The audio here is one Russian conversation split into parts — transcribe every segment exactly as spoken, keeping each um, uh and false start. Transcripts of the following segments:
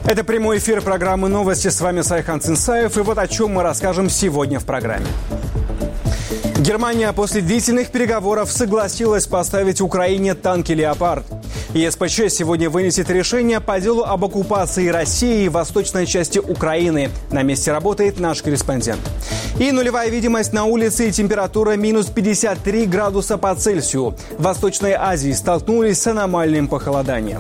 Это прямой эфир программы «Новости». С вами Сайхан Цинсаев. И вот о чем мы расскажем сегодня в программе. Германия после длительных переговоров согласилась поставить Украине танки «Леопард». ЕСПЧ сегодня вынесет решение по делу об оккупации России в восточной части Украины. На месте работает наш корреспондент. И нулевая видимость на улице и температура минус пятьдесят три градуса по Цельсию. В Восточной Азии столкнулись с аномальным похолоданием.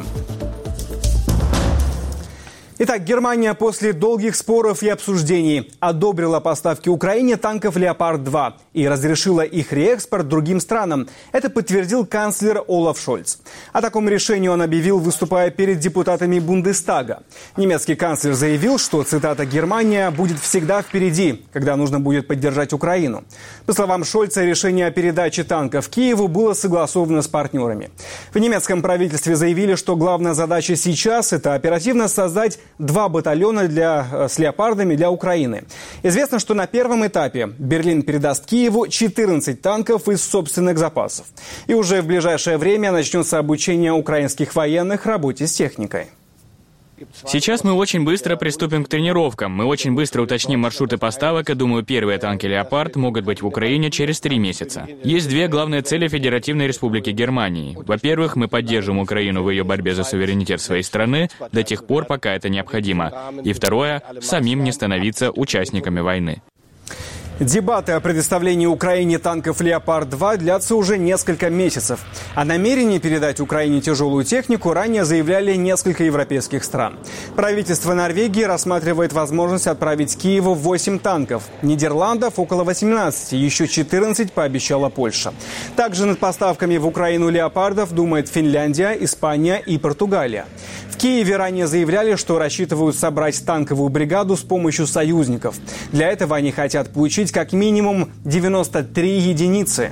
Итак, Германия после долгих споров и обсуждений одобрила поставки Украине танков «Леопард-два» и разрешила их реэкспорт другим странам. Это подтвердил канцлер Олаф Шольц. О таком решении он объявил, выступая перед депутатами Бундестага. Немецкий канцлер заявил, что, цитата, «Германия будет всегда впереди, когда нужно будет поддержать Украину». По словам Шольца, решение о передаче танков Киеву было согласовано с партнерами. В немецком правительстве заявили, что главная задача сейчас – это оперативно создать два батальона для, с «Леопардами» для Украины. Известно, что на первом этапе Берлин передаст Киеву четырнадцать танков из собственных запасов. И уже в ближайшее время начнется обучение украинских военных работе с техникой. Сейчас мы очень быстро приступим к тренировкам. Мы очень быстро уточним маршруты поставок, и, думаю, первые танки «Леопард» могут быть в Украине через три месяца. Есть две главные цели Федеративной Республики Германии. Во-первых, мы поддержим Украину в ее борьбе за суверенитет своей страны до тех пор, пока это необходимо. И второе, самим не становиться участниками войны. Дебаты о предоставлении Украине танков «Леопард-два» длятся уже несколько месяцев. О намерении передать Украине тяжелую технику ранее заявляли несколько европейских стран. Правительство Норвегии рассматривает возможность отправить Киеву восемь танков. Нидерландов около восемнадцати, еще четырнадцать пообещала Польша. Также над поставками в Украину «Леопардов» думает Финляндия, Испания и Португалия. В Киеве ранее заявляли, что рассчитывают собрать танковую бригаду с помощью союзников. Для этого они хотят получить как минимум девяносто три единицы.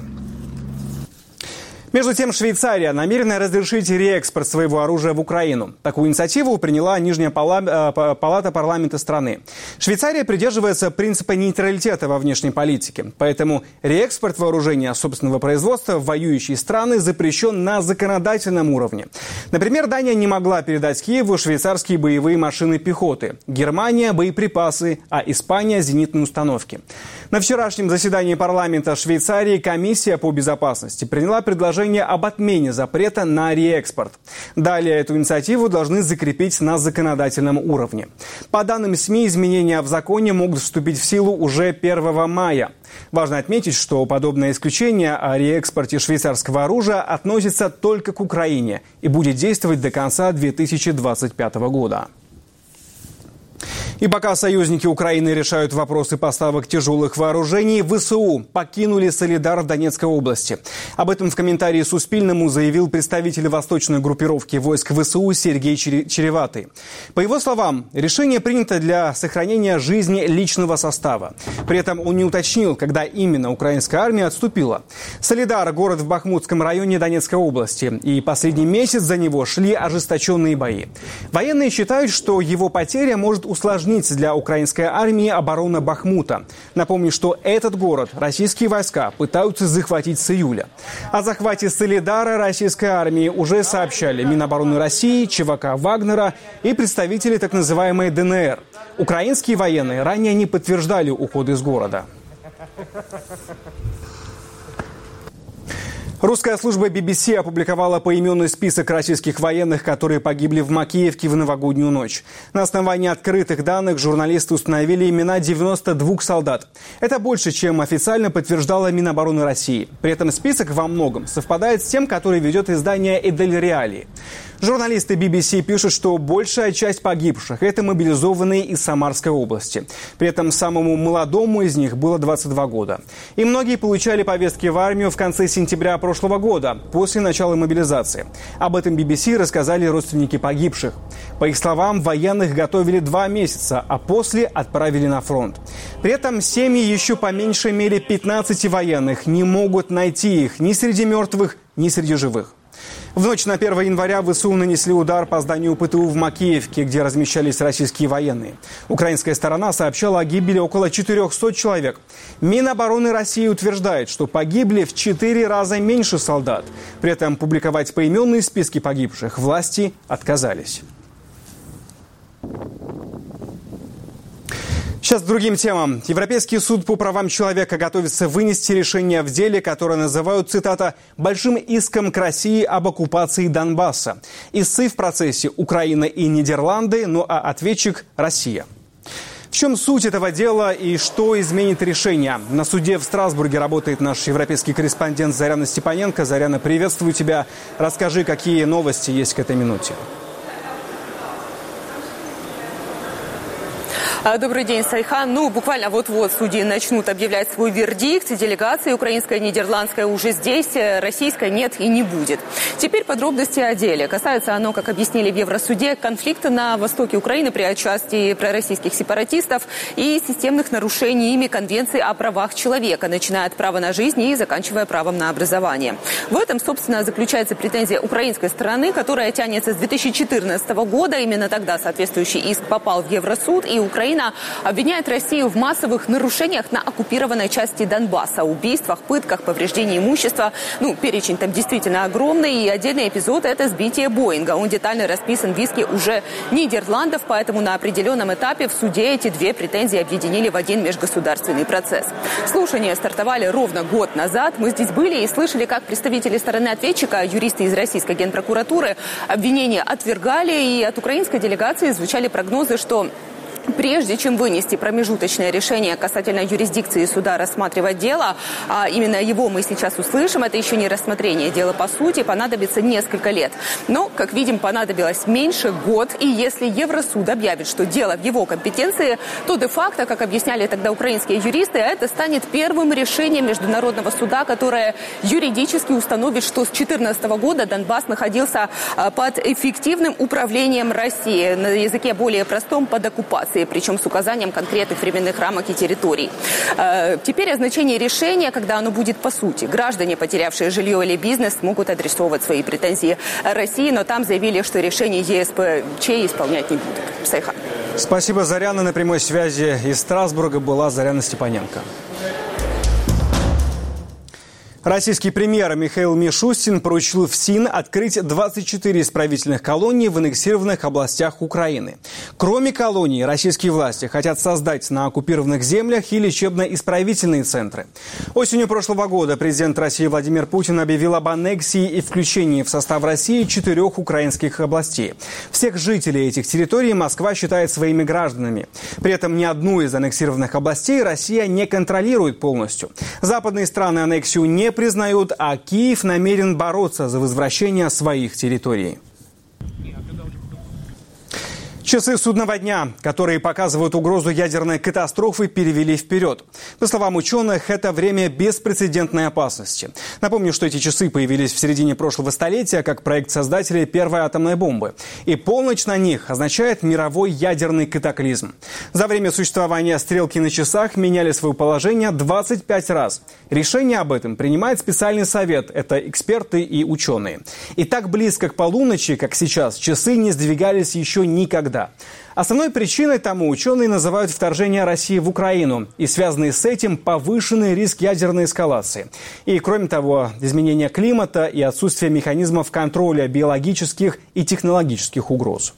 Между тем, Швейцария намерена разрешить реэкспорт своего оружия в Украину. Такую инициативу приняла Нижняя палата парламента страны. Швейцария придерживается принципа нейтралитета во внешней политике. Поэтому реэкспорт вооружения собственного производства в воюющие страны запрещен на законодательном уровне. Например, Дания не могла передать Киеву швейцарские боевые машины пехоты, Германия – боеприпасы, а Испания – зенитные установки. На вчерашнем заседании парламента Швейцарии комиссия по безопасности приняла предложение об отмене запрета на реэкспорт. Далее эту инициативу должны закрепить на законодательном уровне. По данным СМИ, изменения в законе могут вступить в силу уже первого мая. Важно отметить, что подобное исключение о реэкспорте швейцарского оружия относится только к Украине и будет действовать до конца две тысячи двадцать пятого года. И пока союзники Украины решают вопросы поставок тяжелых вооружений, ВСУ покинули Солидар в Донецкой области. Об этом в комментарии Суспильному заявил представитель восточной группировки войск ВСУ Сергей Череватый. По его словам, решение принято для сохранения жизни личного состава. При этом он не уточнил, когда именно украинская армия отступила. Солидар – город в Бахмутском районе Донецкой области. И последний месяц за него шли ожесточенные бои. Военные считают, что его потеря может усложнить для украинской армии оборона Бахмута. Напомню, что этот город российские войска пытаются захватить с июля. О захвате Солидара российской армии уже сообщали Минобороны России, ЧВК Вагнера и представители так называемой ДНР. Украинские военные ранее не подтверждали уход из города. Русская служба би би си опубликовала поименный список российских военных, которые погибли в Макеевке в новогоднюю ночь. На основании открытых данных журналисты установили имена девяноста двух солдат. Это больше, чем официально подтверждала Минобороны России. При этом список во многом совпадает с тем, который ведет издание «Эдель Реалии». Журналисты би би си пишут, что большая часть погибших – это мобилизованные из Самарской области. При этом самому молодому из них было двадцать два года. И многие получали повестки в армию в конце сентября прошлого года, после начала мобилизации. Об этом би би си рассказали родственники погибших. По их словам, военных готовили два месяца, а после отправили на фронт. При этом семьи еще по меньшей мере пятнадцати военных не могут найти их ни среди мертвых, ни среди живых. В ночь на первое января ВСУ нанесли удар по зданию ПТУ в Макеевке, где размещались российские военные. Украинская сторона сообщала о гибели около четырехсот человек. Минобороны России утверждает, что погибли в четыре раза меньше солдат. При этом публиковать поименные списки погибших власти отказались. Сейчас к другим темам. Европейский суд по правам человека готовится вынести решение в деле, которое называют, цитата, «большим иском к России об оккупации Донбасса». Истцы в процессе Украина и Нидерланды, ну а ответчик – Россия. В чем суть этого дела и что изменит решение? На суде в Страсбурге работает наш европейский корреспондент Заряна Степаненко. Заряна, приветствую тебя. Расскажи, какие новости есть к этой минуте. Добрый день, Сайхан. Ну, буквально вот-вот судьи начнут объявлять свой вердикт. Делегации украинская и нидерландская уже здесь, российская нет и не будет. Теперь подробности о деле. Касается оно, как объяснили в Евросуде, конфликта на востоке Украины при участии пророссийских сепаратистов и системных нарушений ими Конвенции о правах человека, начиная от права на жизнь и заканчивая правом на образование. В этом, собственно, заключается претензия украинской стороны, которая тянется с две тысячи четырнадцатого года. Именно тогда соответствующий иск попал в Евросуд, и Украина обвиняет Россию в массовых нарушениях на оккупированной части Донбасса, убийствах, пытках, повреждении имущества. Ну, перечень там действительно огромный. И отдельный эпизод – это сбитие Боинга. Он детально расписан в иске уже Нидерландов, поэтому на определенном этапе в суде эти две претензии объединили в один межгосударственный процесс. Слушания стартовали ровно год назад. Мы здесь были и слышали, как представители стороны ответчика, юристы из российской генпрокуратуры, обвинения отвергали, и от украинской делегации звучали прогнозы, что прежде чем вынести промежуточное решение касательно юрисдикции суда рассматривать дело, а именно его мы сейчас услышим, это еще не рассмотрение дела по сути, понадобится несколько лет. Но, как видим, понадобилось меньше год, и если Евросуд объявит, что дело в его компетенции, то де-факто, как объясняли тогда украинские юристы, это станет первым решением Международного суда, которое юридически установит, что с две тысячи четырнадцатого года Донбасс находился под эффективным управлением России, на языке более простом, под оккупацией, причем с указанием конкретных временных рамок и территорий. Теперь о значении решения, когда оно будет по сути. Граждане, потерявшие жилье или бизнес, могут адресовывать свои претензии России, но там заявили, что решение ЕСПЧ исполнять не будут. Сайхан. Спасибо, Заряна. На прямой связи из Страсбурга была Заряна Степаненко. Российский премьер Михаил Мишустин поручил ФСИН открыть двадцать четыре исправительных колоний в аннексированных областях Украины. Кроме колоний, российские власти хотят создать на оккупированных землях и лечебно-исправительные центры. Осенью прошлого года президент России Владимир Путин объявил об аннексии и включении в состав России четырех украинских областей. Всех жителей этих территорий Москва считает своими гражданами. При этом ни одну из аннексированных областей Россия не контролирует полностью. Западные страны аннексию не признают, а Киев намерен бороться за возвращение своих территорий. Часы судного дня, которые показывают угрозу ядерной катастрофы, перевели вперед. По словам ученых, это время беспрецедентной опасности. Напомню, что эти часы появились в середине прошлого столетия как проект создателей первой атомной бомбы. И полночь на них означает мировой ядерный катаклизм. За время существования стрелки на часах меняли свое положение двадцать пять раз. Решение об этом принимает специальный совет. Это эксперты и ученые. И так близко к полуночи, как сейчас, часы не сдвигались еще никогда. Основной причиной тому ученые называют вторжение России в Украину и связанный с этим повышенный риск ядерной эскалации. И, кроме того, изменение климата и отсутствие механизмов контроля биологических и технологических угроз.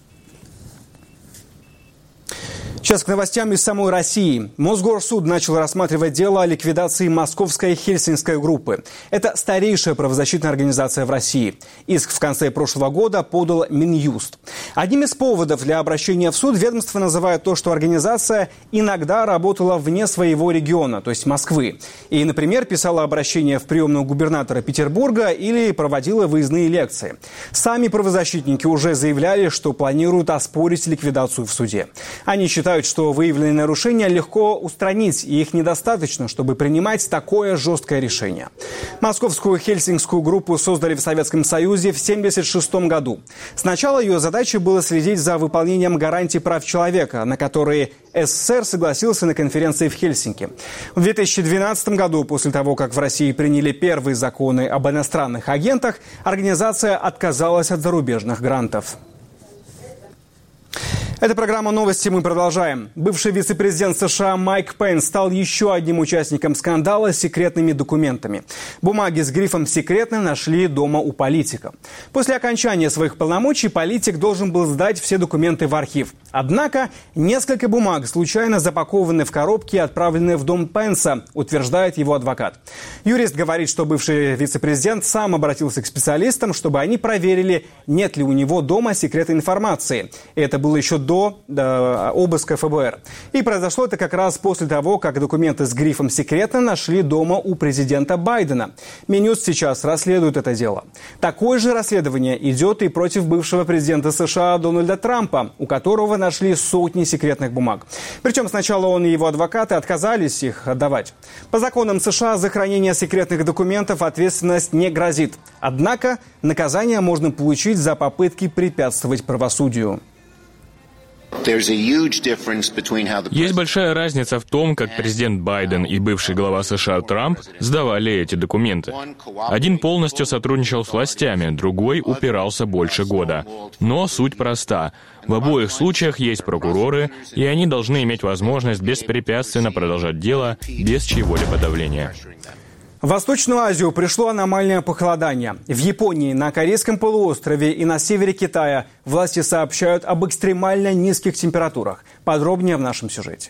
Сейчас к новостям из самой России. Мосгорсуд начал рассматривать дело о ликвидации московской Хельсинской группы. Это старейшая правозащитная организация в России. Иск в конце прошлого года подал Минюст. Одним из поводов для обращения в суд ведомство называет то, что организация иногда работала вне своего региона, то есть Москвы. И, например, писала обращение в приемную губернатора Петербурга или проводила выездные лекции. Сами правозащитники уже заявляли, что планируют оспорить ликвидацию в суде. Они считают, что выявленные нарушения легко устранить, и их недостаточно, чтобы принимать такое жесткое решение. Московскую Хельсинскую группу создали в Советском Союзе в тысяча девятьсот семьдесят шестом году. Сначала ее задачей было следить за выполнением гарантий прав человека, на которые СССР согласился на конференции в Хельсинки. В две тысячи двенадцатом году, после того, как в России приняли первые законы об иностранных агентах, организация отказалась от зарубежных грантов. Это программа «Новости». Мы продолжаем. Бывший вице-президент США Майк Пенс стал еще одним участником скандала с секретными документами. Бумаги с грифом «секретно» нашли дома у политика. После окончания своих полномочий политик должен был сдать все документы в архив. Однако несколько бумаг случайно запакованы в коробки и отправлены в дом Пенса, утверждает его адвокат. Юрист говорит, что бывший вице-президент сам обратился к специалистам, чтобы они проверили, нет ли у него дома секретной информации. И это было еще до э, обыска эф бэ эр. И произошло это как раз после того, как документы с грифом «секретно» нашли дома у президента Байдена. Минюс сейчас расследует это дело. Такое же расследование идет и против бывшего президента США Дональда Трампа, у которого нашли сотни секретных бумаг. Причем сначала он и его адвокаты отказались их отдавать. По законам США за хранение секретных документов ответственность не грозит. Однако наказание можно получить за попытки препятствовать правосудию. Есть большая разница в том, как президент Байден и бывший глава США Трамп сдавали эти документы. Один полностью сотрудничал с властями, другой упирался больше года. Но суть проста. В обоих случаях есть прокуроры, и они должны иметь возможность беспрепятственно продолжать дело без чьего-либо давления. В Восточную Азию пришло аномальное похолодание. В Японии, на Корейском полуострове и на севере Китая власти сообщают об экстремально низких температурах. Подробнее в нашем сюжете.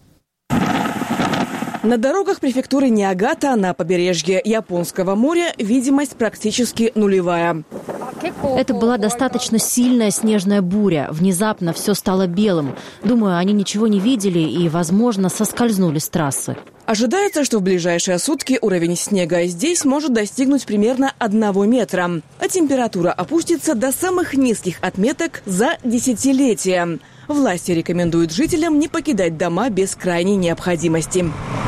На дорогах префектуры Ниагата на побережье Японского моря видимость практически нулевая. Это была достаточно сильная снежная буря. Внезапно все стало белым. Думаю, они ничего не видели и, возможно, соскользнули с трассы. Ожидается, что в ближайшие сутки уровень снега здесь может достигнуть примерно одного метра. А температура опустится до самых низких отметок за десятилетия. Власти рекомендуют жителям не покидать дома без крайней необходимости.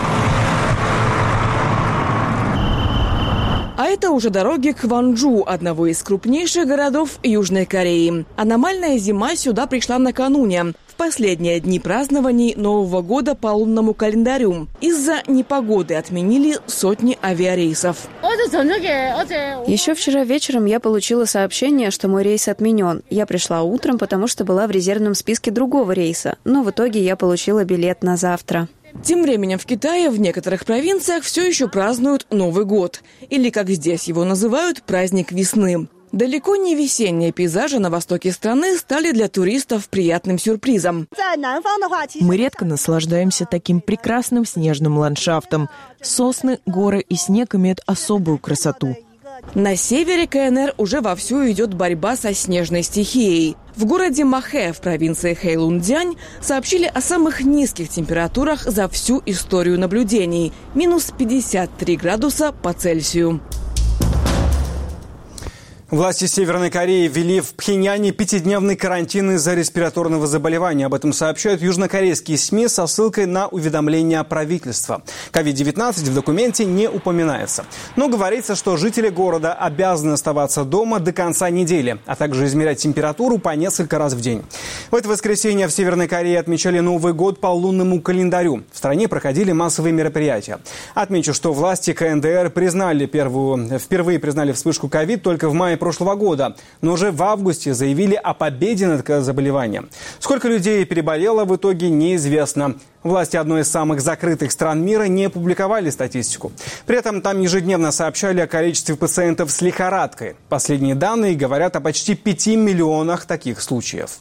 А это уже дороги к Кванджу, одного из крупнейших городов Южной Кореи. Аномальная зима сюда пришла накануне, в последние дни празднований Нового года по лунному календарю. Из-за непогоды отменили сотни авиарейсов. Еще вчера вечером я получила сообщение, что мой рейс отменен. Я пришла утром, потому что была в резервном списке другого рейса, но в итоге я получила билет на завтра. Тем временем в Китае в некоторых провинциях все еще празднуют Новый год. Или, как здесь его называют, праздник весны. Далеко не весенние пейзажи на востоке страны стали для туристов приятным сюрпризом. Мы редко наслаждаемся таким прекрасным снежным ландшафтом. Сосны, горы и снег имеют особую красоту. На севере ка эн эр уже вовсю идет борьба со снежной стихией. В городе Махэ в провинции Хэйлунцзянь сообщили о самых низких температурах за всю историю наблюдений – минус пятьдесят три градуса по Цельсию. Власти Северной Кореи ввели в Пхеньяне пятидневный карантин из-за респираторного заболевания. Об этом сообщают южнокорейские СМИ со ссылкой на уведомление правительства. ковид девятнадцать в документе не упоминается. Но говорится, что жители города обязаны оставаться дома до конца недели, а также измерять температуру по несколько раз в день. В это воскресенье в Северной Корее отмечали Новый год по лунному календарю. В стране проходили массовые мероприятия. Отмечу, что власти ка эн дэ эр признали первую, впервые признали вспышку ковид только в мае прошлого года, но уже в августе заявили о победе над заболеванием. Сколько людей переболело, в итоге неизвестно. Власти одной из самых закрытых стран мира не публиковали статистику. При этом там ежедневно сообщали о количестве пациентов с лихорадкой. Последние данные говорят о почти пяти миллионах таких случаев.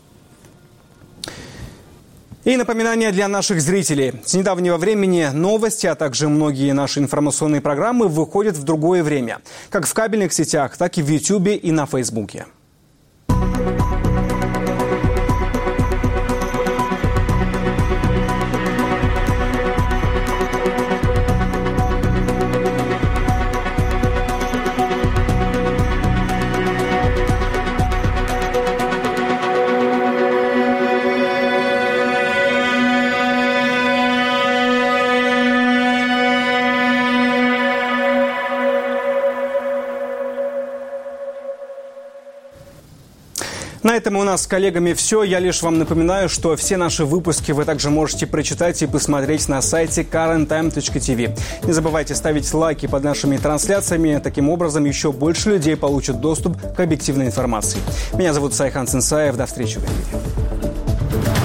И напоминание для наших зрителей. С недавнего времени новости, а также многие наши информационные программы выходят в другое время. Как в кабельных сетях, так и в Ютубе и на Фейсбуке. На этом у нас с коллегами все. Я лишь вам напоминаю, что все наши выпуски вы также можете прочитать и посмотреть на сайте карент тайм точка ти ви. Не забывайте ставить лайки под нашими трансляциями. Таким образом, еще больше людей получат доступ к объективной информации. Меня зовут Сайхан Цинцаев. До встречи в эфире.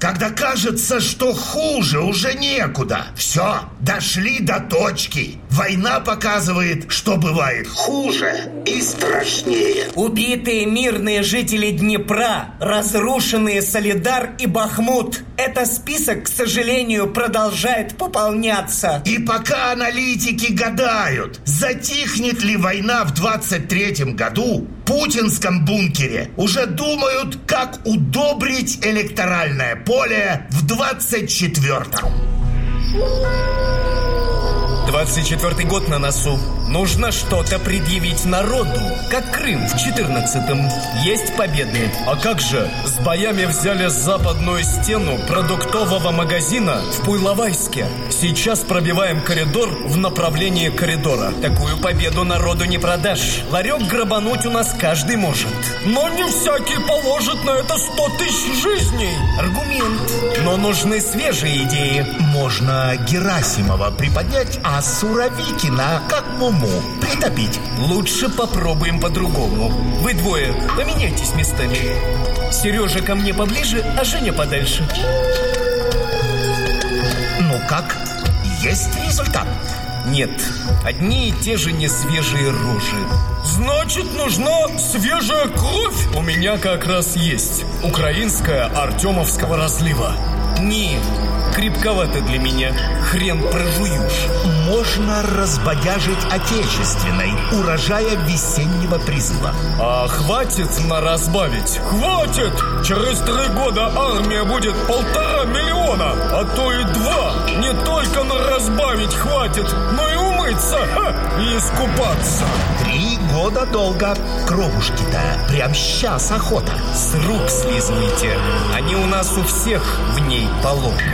когда кажется, что хуже уже некуда. Все, дошли до точки. Война показывает, что бывает хуже и страшнее. Убитые мирные жители Днепра, разрушенные Солидар и Бахмут. Это список, к сожалению, продолжает пополняться. И пока аналитики гадают, затихнет ли война в двадцать третьем году, в путинском бункере уже думают, как удобрить электоральное поле в двадцать четвертом. двадцать четвёртый год на носу. Нужно что-то предъявить народу, как Крым в четырнадцатом. Есть победы. А как же? С боями взяли западную стену продуктового магазина в Пуйловайске. Сейчас пробиваем коридор в направлении коридора. Такую победу народу не продашь. Ларек грабануть у нас каждый может. Но не всякий положит на это сто тысяч жизней. Аргумент. Но нужны свежие идеи. Можно Герасимова приподнять, а Суровикина, как Муму, притопить. Лучше попробуем по-другому. Вы двое поменяйтесь местами. Сережа ко мне поближе, а Женя подальше. Ну как? Есть результат? Нет, одни и те же несвежие рожи. Значит, нужна свежая кровь? У меня как раз есть. Украинская Артемовского разлива. Не, крепковато для меня. Хрен прожуешь. Можно разбодяжить отечественной, урожая весеннего призыва. А хватит на разбавить? Хватит! Через три года армия будет полтора миллиона, а то и два. Не только на разбавить хватит, но и умыться, ха, и искупаться. Три года долго. Кровушки-то прям сейчас охота. С рук слизывайте. Они у нас у всех в ней по локоть.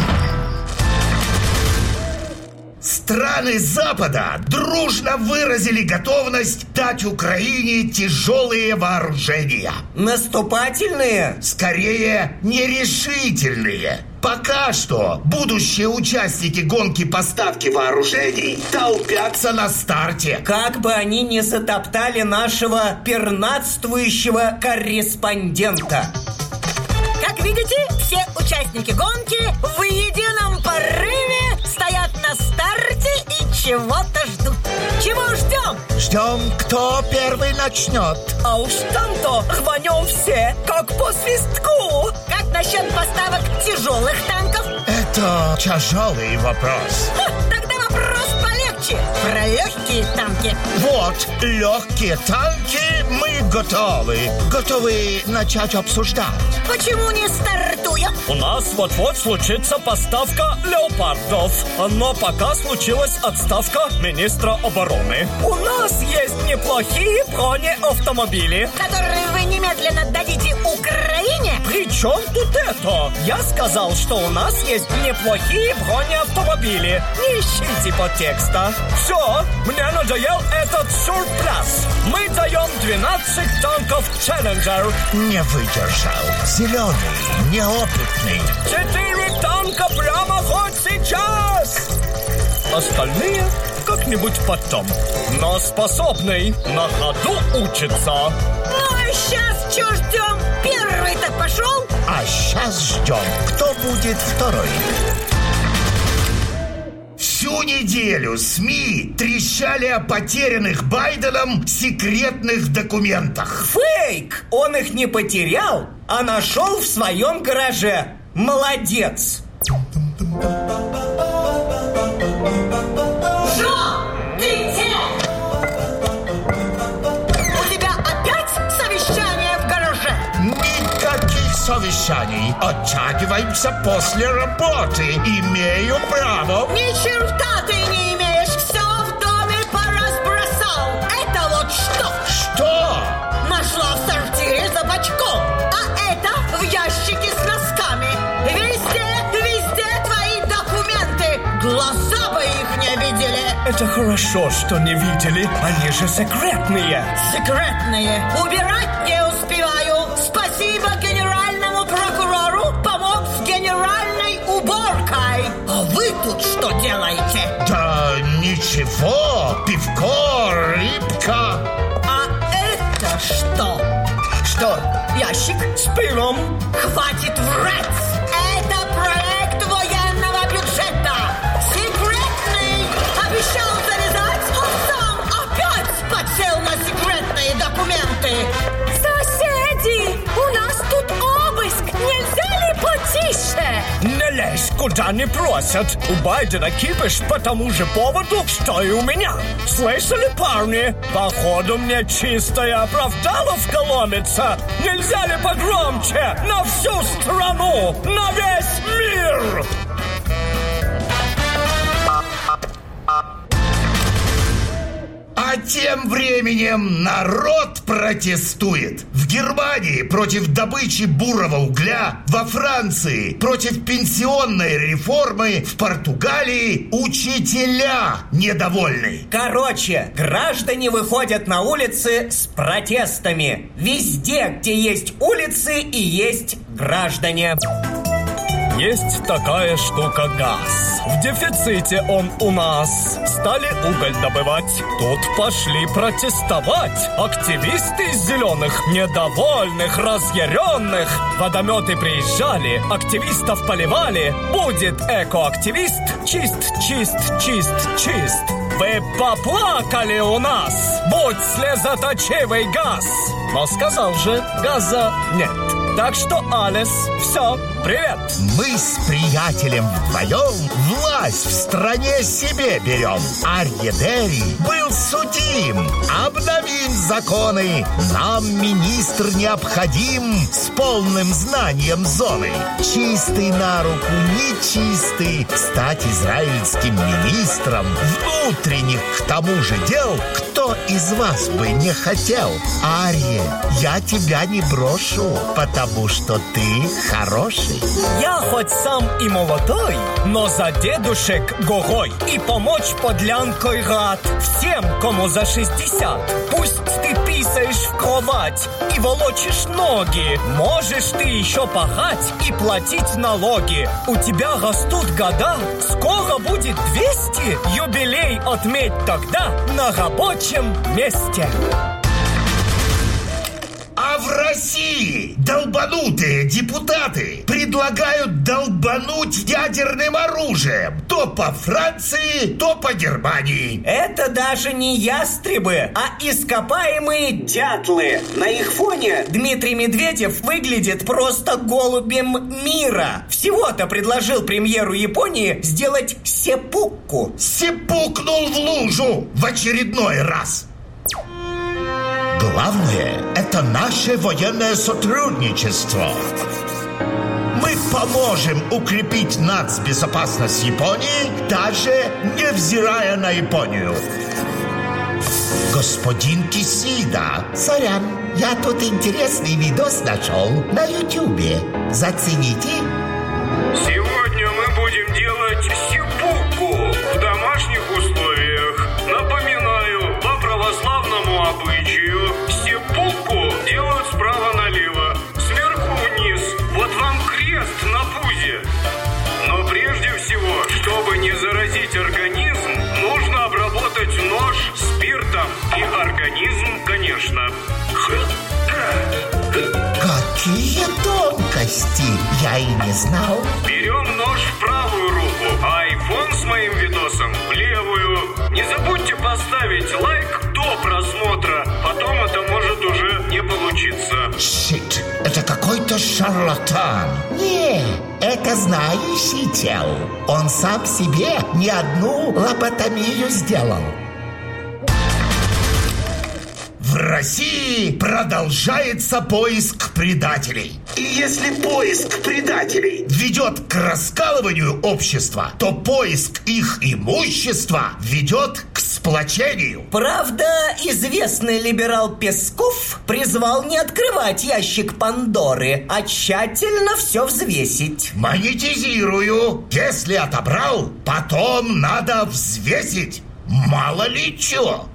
Страны Запада дружно выразили готовность дать Украине тяжелые вооружения. Наступательные? Скорее, нерешительные. Пока что будущие участники гонки поставки вооружений толпятся на старте. Как бы они ни затоптали нашего пернатствующего корреспондента. Как видите, все участники гонки в едином порыве стоят на старте и чего-то ждут. Чего ждем? Ждем, кто первый начнет. А уж там-то рванем все, как по свистку. Как насчет поставок тяжелых танков? Это тяжелый вопрос. Ха, тогда вопрос полегче. Про легкие танки. Вот, легкие танки мы готовы. Готовы начать обсуждать. Почему не стартуем? У нас вот-вот случится поставка леопардов. Но пока случилась отставка министра обороны. У нас есть неплохие бронеавтомобили, которые вы немедленно дадите Украине? При чем тут это? Я сказал, что у нас есть неплохие бронеавтомобили. Не ищите подтекста. Все, мне надоел этот сюрприз. Мы даем двенадцать танков Challenger. Не выдержал. Зеленый, неопытный. Четыре танка прямо хоть сейчас. Остальные как-нибудь потом. Но способный на ходу учится. Ну а сейчас что ждем? Первый так пошел? А сейчас ждем, кто будет второй. Всю неделю СМИ трещали о потерянных Байденом секретных документах. Фейк! Он их не потерял, а нашел в своем гараже. Молодец! Жо, ты где? У тебя опять совещание в гараже? Никаких совещаний. Оттягиваемся после работы. Имею право. Ни черта ты не имеешь. Все в доме поразбросал. Это вот что? Что? Нашла в сортире за бачком. А это в ящике с носками. Везде, везде твои документы. Глаза бы их не видели. Это хорошо, что не видели. Они же секретные. Секретные. Убирать не успеваю. Спасибо генеральному прокурору. Помог с генеральной уборкой. А вы тут что делаете? Да ничего. Пивко, рыбка. А это что? Что, ящик с пивом? Хватит врать! меня не просят. У Байдена кипиш по тому же поводу, что и у меня. Слышали, парни? Походу мне чистая оправдаловка ломится. Нельзя ли погромче? На всю страну! На весь мир! А тем временем народ протестует. В Германии против добычи бурого угля, во Франции против пенсионной реформы, в Португалии учителя недовольны. Короче, граждане выходят на улицы с протестами. Везде, где есть улицы, и есть граждане. Есть такая штука газ. В дефиците он у нас. Стали уголь добывать. Тут пошли протестовать. Активисты из зеленых, недовольных, разъяренных. Водометы приезжали, активистов поливали. Будет экоактивист. Чист, чист, чист, чист. Вы поплакали у нас. Будь слезоточивый газ. Но сказал же, газа нет. Так что, Алис, все, привет. Мы с приятелем вдвоем власть в стране себе берем. Арьедери был судим. Обновим законы. Нам министр необходим с полным знанием зоны. Чистый на руку, нечистый. Стать израильским министром внутренних к тому же дел. Кто из вас бы не хотел? Арье, я тебя не брошу, потому Потому что ты хороший. Я хоть сам и молодой, но за дедушек горой. И помочь подлянкой рад всем, кому за шестьдесят. Пусть ты писаешь в кровать и волочишь ноги. Можешь ты еще пахать и платить налоги. У тебя растут года, скоро будет двести. Юбилей отметь тогда на рабочем месте. А в России долбанутые депутаты предлагают долбануть ядерным оружием. То по Франции, то по Германии. Это даже не ястребы, а ископаемые дятлы. На их фоне Дмитрий Медведев выглядит просто голубем мира. Всего-то предложил премьеру Японии сделать сеппуку. Сеппукнул в лужу в очередной раз. Главное – это наше военное сотрудничество. Мы поможем укрепить нацбезопасность Японии, даже невзирая на Японию. Господин Кисида, сорян, я тут интересный видос нашел на Ютубе. Зацените. Сегодня мы будем делать сеппуку в домашних условиях. Напоминаю, по православному обычаю сеппуку делают справа налево, сверху вниз. Вот вам крест на пузе. Но прежде всего, чтобы не заразить организм, нужно обработать нож спиртом. И организм, конечно. Какие тонкости! Я и не знал. Берем нож в правую руку, а айфон с моим видосом в левую. Не забудьте поставить лайк до просмотра, потом это может уже не получиться. Щит, это какой-то шарлатан. Не, это знающий тел. Он сам себе не одну лоботомию сделал. В России продолжается поиск предателей. И если поиск предателей ведет к раскалыванию общества, то поиск их имущества ведет к сплочению. Правда, известный либерал Песков призвал не открывать ящик Пандоры, а тщательно все взвесить. Монетизирую. Если отобрал, потом надо взвесить. Мало ли чего.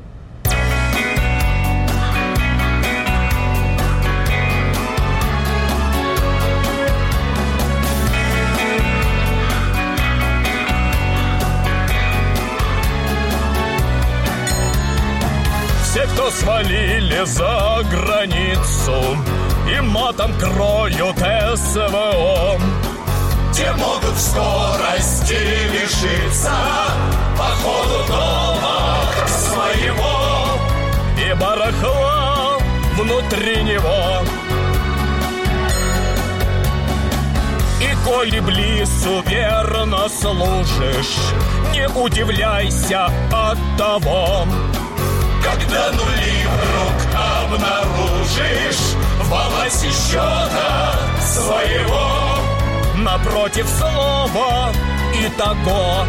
Все, кто свалили за границу и матом кроют СВО, те могут в скорости лишиться походу дома своего и барахла внутри него. И коли близу верно служишь, не удивляйся от того, когда нули вдруг обнаружишь в балансе счета своего. Напротив слова и того.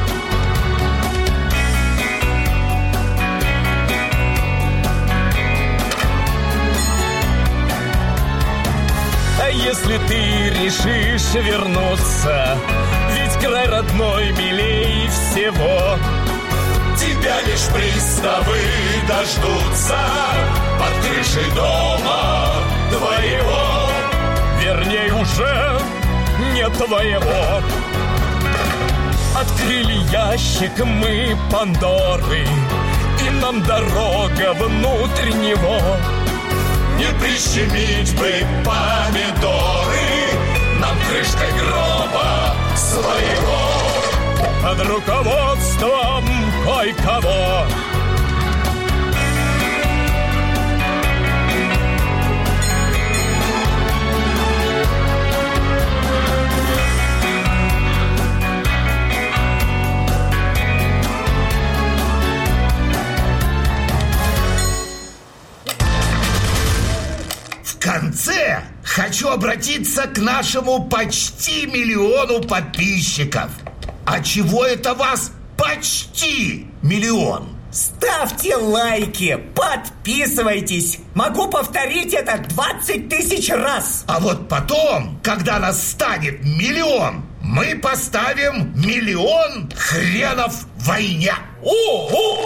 А если ты решишь вернуться, ведь край родной милей всего, тебя лишь приставы дождутся под крышей дома твоего. Верней, уже не твоего. Открыли ящик мы Пандоры, и нам дорога внутрь него. Не прищемить бы помидоры нам крышкой гроба своего. Под руководством кое-кого. В конце хочу обратиться к нашему почти миллиону подписчиков. А чего это вас почти миллион? Ставьте лайки, подписывайтесь. Могу повторить это двадцать тысяч раз. А вот потом, когда нас станет миллион, мы поставим миллион хренов войне. О-о!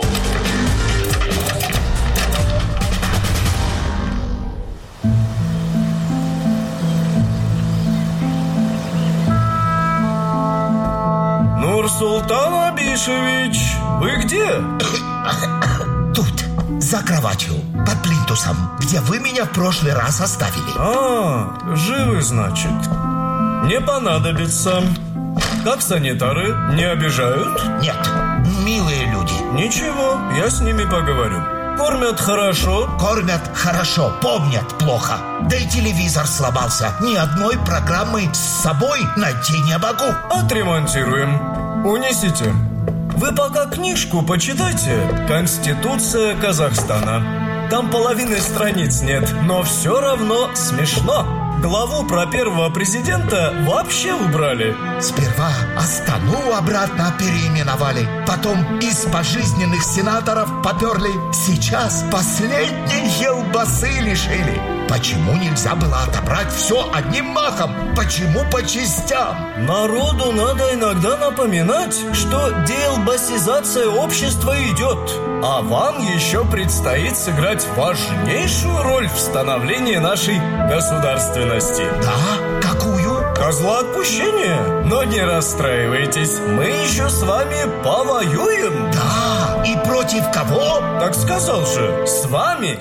Нурсултан Абишевич, вы где? Тут, за кроватью, под плинтусом, где вы меня в прошлый раз оставили. А, живы, значит. Не понадобится. Как санитары, не обижают? Нет, милые люди. Ничего, я с ними поговорю. Кормят хорошо? Кормят хорошо, помнят плохо. Да и телевизор сломался. Ни одной программы с собой найти не могу. Отремонтируем. Унесите. Вы пока книжку почитайте. Конституция Казахстана. Там половины страниц нет, но все равно смешно. Главу про первого президента вообще убрали. Сперва Астану обратно переименовали, потом из пожизненных сенаторов поперли. Сейчас последней елбасы лишили. Почему нельзя было отобрать все одним махом? Почему по частям? Народу надо иногда напоминать, что деэлбасизация общества идет. А вам еще предстоит сыграть важнейшую роль в становлении нашей государственности. Да? Какую? Козла отпущения. Но не расстраивайтесь, мы еще с вами повоюем. Да, и против кого? Так сказал же, с вами.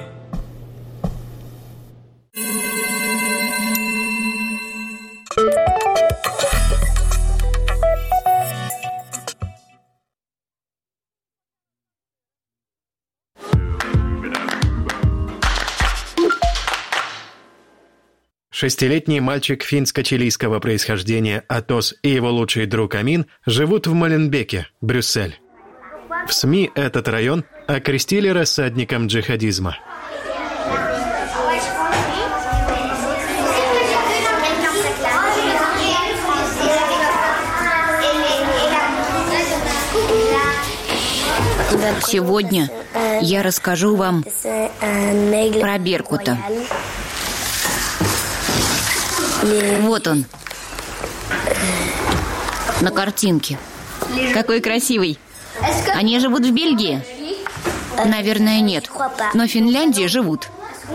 Шестилетний мальчик финско-чилийского происхождения Атос и его лучший друг Амин живут в Моленбеке, Брюссель. В СМИ этот район окрестили рассадником джихадизма. Сегодня я расскажу вам про Беркута. Вот он. На картинке. Какой красивый. Они живут в Бельгии? Наверное, нет. Но в Финляндии живут.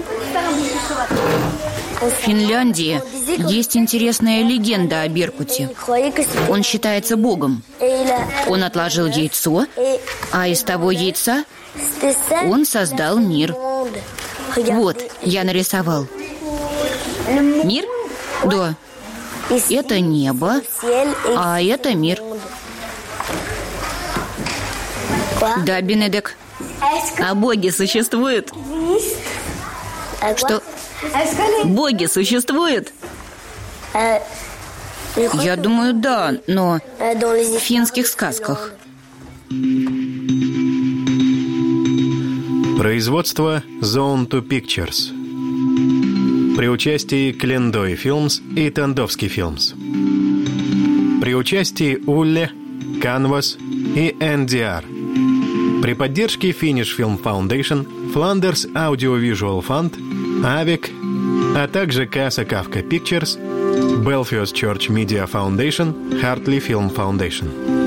В Финляндии есть интересная легенда о Беркуте. Он считается богом. Он отложил яйцо, а из того яйца он создал мир. Вот, я нарисовал. Мир? Да. Это небо, а это мир. Да, Бенедек. А боги существуют? Что? Боги существуют? Я думаю, да, но в финских сказках. Производство Zone two Pictures. При участии Клендой Films и Тандовский Films. При участии Улле, Canvas и эн ди ар. При поддержке Finnish Film Foundation, Flanders Audiovisual Fund, Авик, а также Casa Kafka Pictures, Belfius Church Media Foundation, Hartley Film Foundation.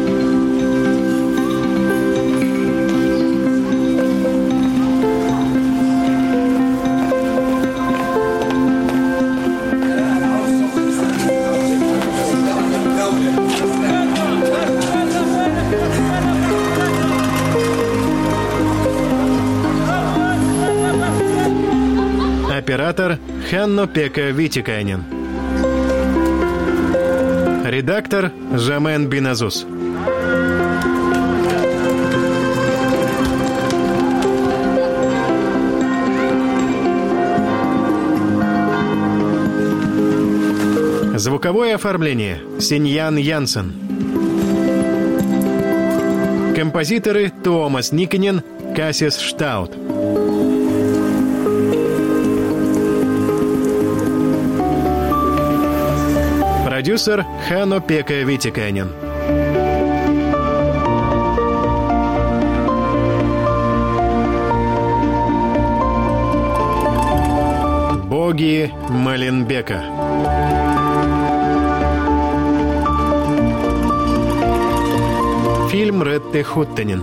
Оператор Ханно-Пека Витикайнен. Редактор Жамен Биназус. Звуковое оформление Синьян Янсен. Композиторы Туомас Никонен, Кассис Штаут. Продюсер Ханно-Пека Витикайнен. Боги Маленбека. Фильм Ретте Хуттенен.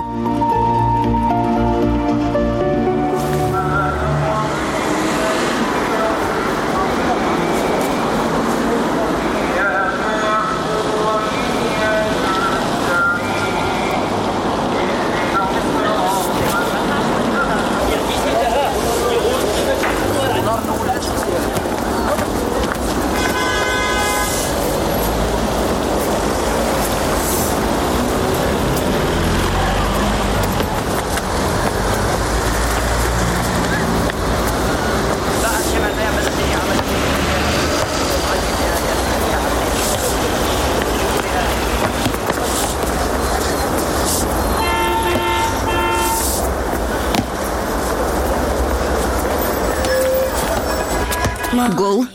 Гол.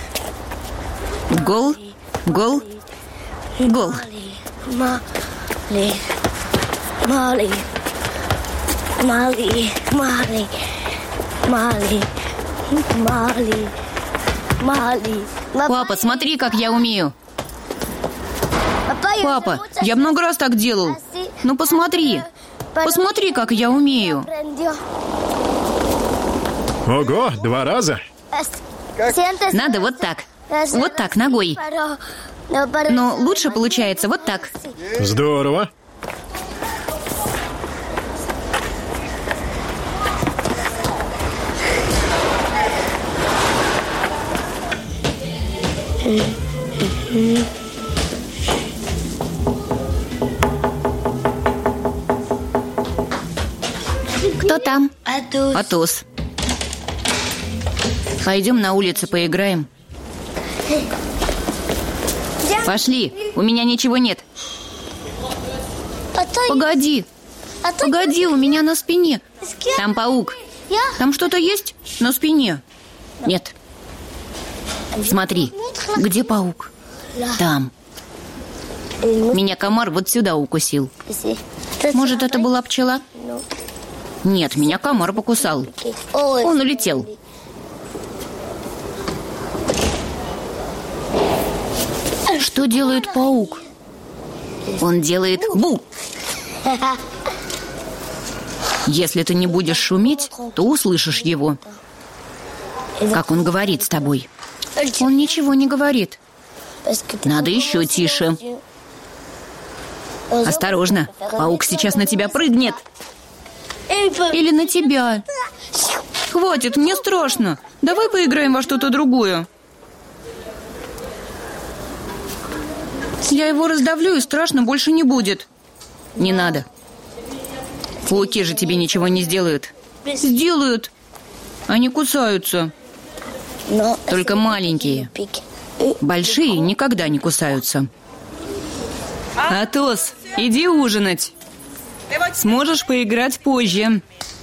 Гол. Гол. Гол. Mali. Mali. Mali. Mali. Mali. Mali. Mali. Папа, смотри, как я умею. Папа, я много раз так делал. Ну, посмотри. Посмотри, как я умею. Ого, два раза? Надо вот так. Вот так, ногой. Но лучше получается вот так. Здорово. Кто там? Атос. Пойдем на улицу поиграем. Пошли, у меня ничего нет. Погоди. Погоди, у меня на спине. Там паук. Там что-то есть на спине? Нет. Смотри, где паук? Там. Меня комар вот сюда укусил. Может, это была пчела? Нет, меня комар покусал. Он улетел. Что делает паук? Он делает бу. Если ты не будешь шуметь, то услышишь его. Как он говорит с тобой. Он ничего не говорит. Надо еще тише. Осторожно, паук сейчас на тебя прыгнет. Или на тебя. Хватит, мне страшно. Давай поиграем во что-то другое. Я его раздавлю, и страшно больше не будет. Не надо. Пауки же тебе ничего не сделают. Сделают. Они кусаются. Только маленькие. Большие никогда не кусаются. Атос, иди ужинать. Сможешь поиграть позже.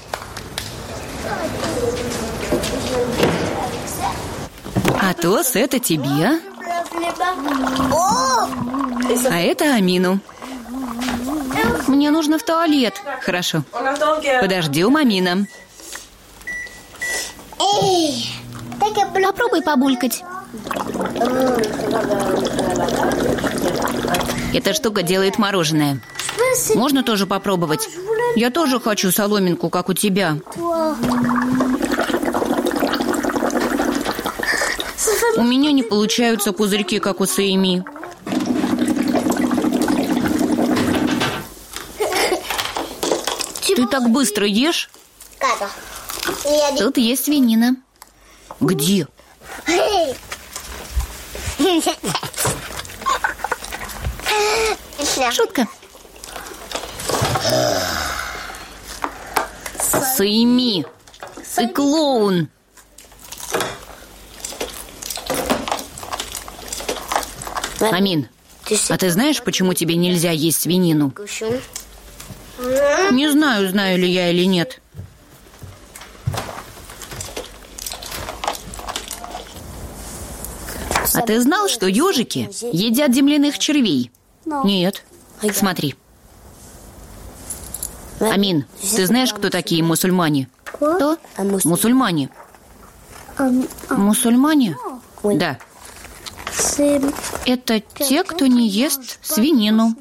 Атос, это тебе. А это Амину. Мне нужно в туалет. Хорошо. Подождем Амина. Попробуй побулькать. Эта штука делает мороженое. Можно тоже попробовать? Я тоже хочу соломинку, как у тебя. У меня не получаются пузырьки, как у Саими. Ты так быстро ешь? Тут есть свинина. Где? Шутка. Саими, ты клоун. Амин, а ты знаешь, почему тебе нельзя есть свинину? Не знаю, знаю ли я или нет. А ты знал, что ежики едят земляных червей? Нет. Смотри. Амин, ты знаешь, кто такие мусульмане? Кто? Мусульмане. Мусульмане? Да. Это те, кто не ест свинину.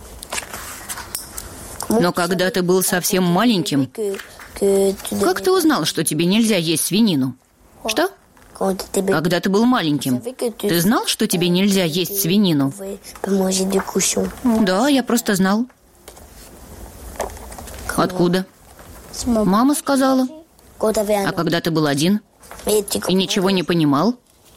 Но когда ты был совсем маленьким, как ты узнал, что тебе нельзя есть свинину? Что? Когда ты был маленьким, ты знал, что тебе нельзя есть свинину? Да, я просто знал. Откуда? Мама сказала. А когда ты был один и ничего не понимал?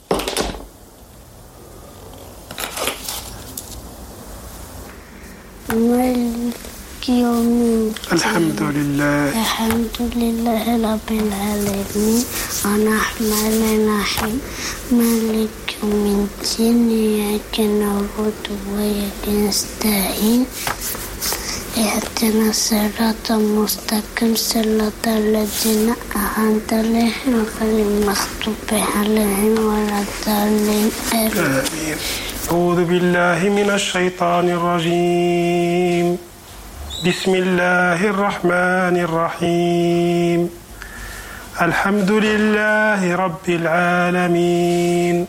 الحمد لله الحمد لله رب العالمين الرحمن الرحيم مالك يوم الدين إياك نعبد وإياك نستعين اهدنا الصراط المستقيم صراط الذين أنعمت عليهم غير المغضوب عليهم ولا الضالين آمين. أعوذ بالله من الشيطان الرجيم. بسم الله الرحمن الرحيم. الحمد لله رب العالمين.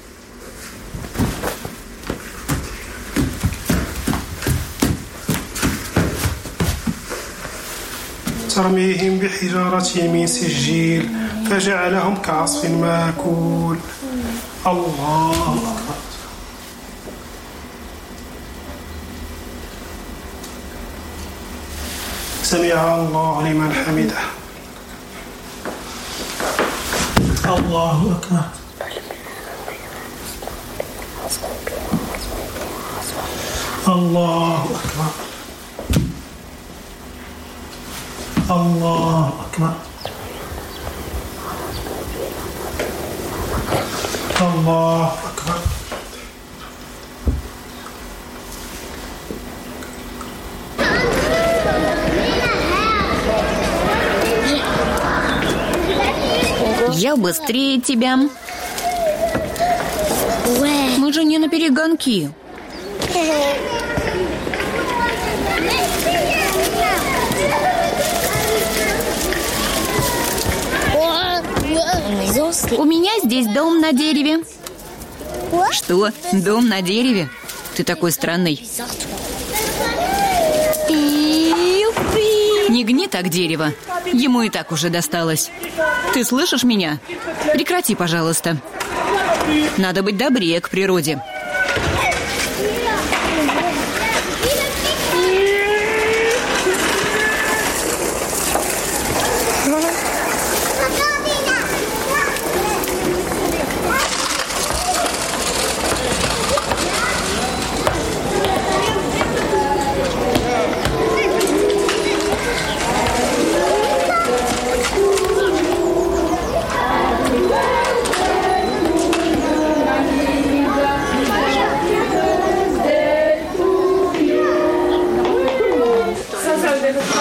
ترميهم بحجارة من سجيل فجعلهم كعصف ماكول. الله أكبر. سمع الله لمن حمده. الله أكبر. الله أكبر. الله أكبر. الله أكبر. Я быстрее тебя. Мы же не на перегонки. У меня здесь дом на дереве. Что? Дом на дереве? Ты такой странный. Не гни так дерево. Ему и так уже досталось. Ты слышишь меня? Прекрати, пожалуйста. Надо быть добрее к природе.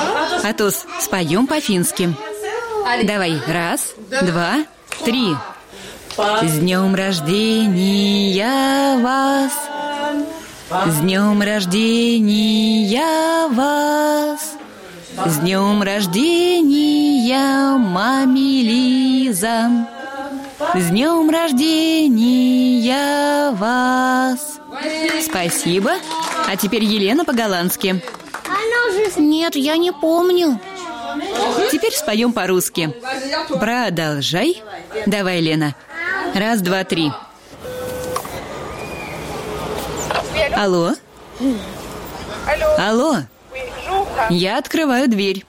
Атос, споем по-фински. Давай, раз, два, три. С днем рождения вас! С днем рождения вас! С днем рождения, маме Лиза! С днем рождения вас! Спасибо. А теперь Елена по-голландски. Нет, я не помню. Теперь споем по-русски. Продолжай. Давай, Лена. Раз, два, три. Алло? Алло? Я открываю дверь.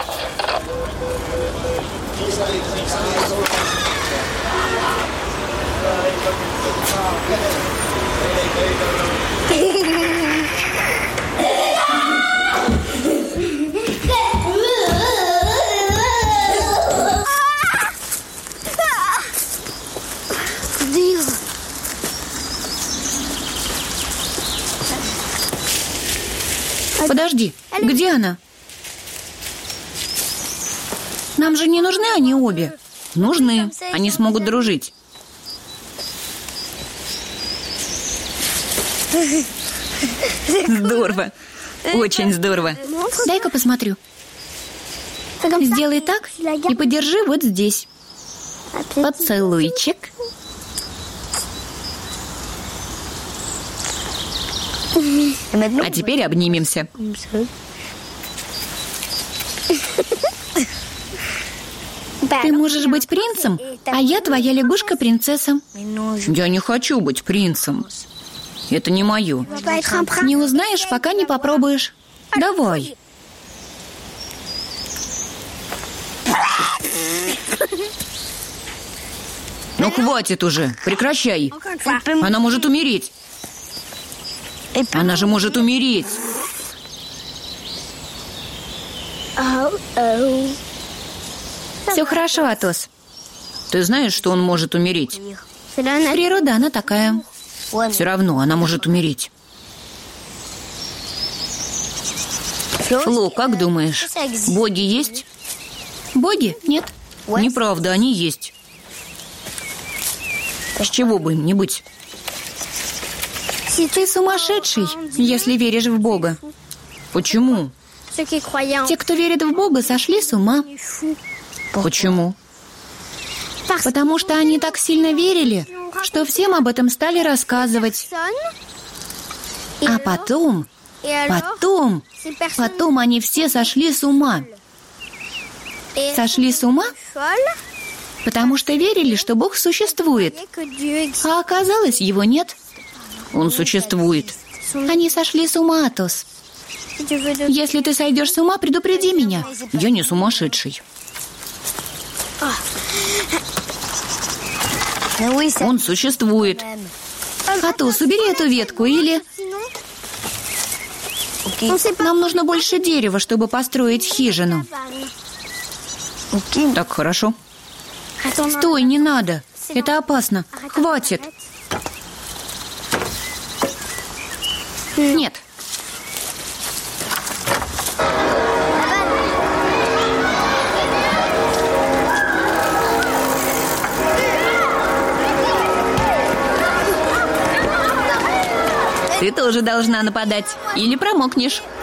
Подожди, где она? Нам же не нужны они обе. Нужны, они смогут дружить. Здорово, очень здорово. Дай-ка посмотрю. Сделай так и подержи вот здесь. Поцелуйчик. А теперь обнимемся. Ты можешь быть принцем, а я твоя лягушка-принцесса. Я не хочу быть принцем. Это не мое. Не узнаешь, пока не попробуешь. Давай. Ну, хватит уже. Прекращай. Она может умереть. Она же может умереть. Все хорошо, Атос. Ты знаешь, что он может умереть? Природа, она такая. Все равно она может умереть. Фло, как думаешь, боги есть? Боги? Нет. Неправда, они есть. С чего бы им не быть? Ты сумасшедший, если веришь в Бога. Почему? Те, кто верит в Бога, сошли с ума. Почему? Потому что они так сильно верили, что всем об этом стали рассказывать. А потом, потом, потом они все сошли с ума. Сошли с ума, потому что верили, что Бог существует. А оказалось, его нет. Он существует. Они сошли с ума, Атос. Если ты сойдешь с ума, предупреди меня. Я не сумасшедший. Он существует. Атос, убери эту ветку, или... Нам нужно больше дерева, чтобы построить хижину. Так, хорошо. Стой, не надо. Это опасно. Хватит. Нет. Ты тоже должна нападать. Или промокнешь.